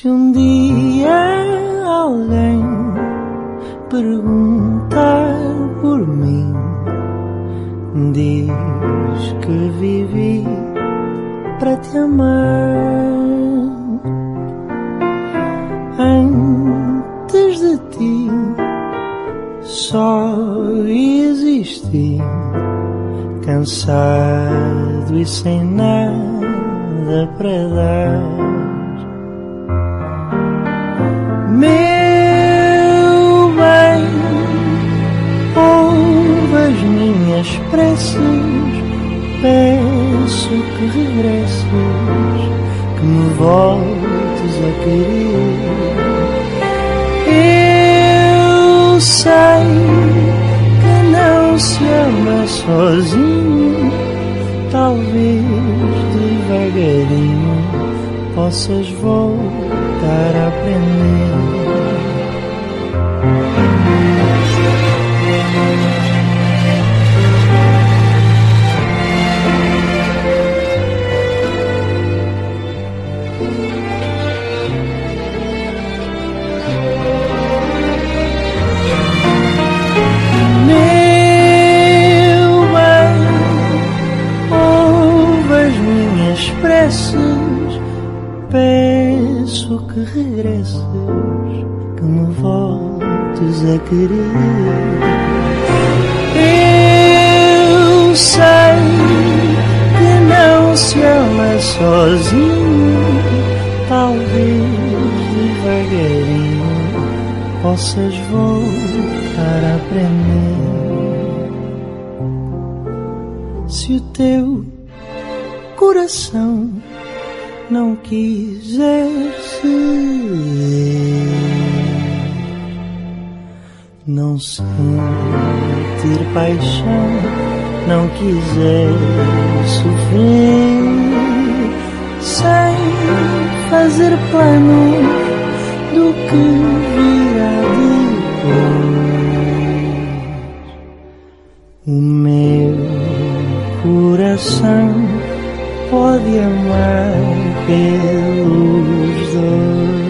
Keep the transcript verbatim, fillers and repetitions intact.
Se um dia alguém perguntar por mim, diz que vivi para te amar. Antes de ti só existi, cansado e sem nada para dar. Meu bem, ouve as minhas preces, peço que regresses, que me voltes a querer. Eu sei que não se ama sozinho, talvez devagarinho possas voltar a aprender. Meu bem, ouve as minhas preces, peço que regresses, que me voltes a querer. Eu sei que não se ama sozinho, talvez devagarinho possas voltar a aprender. Se o teu coração não quiser ser, não sentir paixão, não quiser sofrer, sem fazer plano do que virá depois, o meu coração pode amar pelos dois.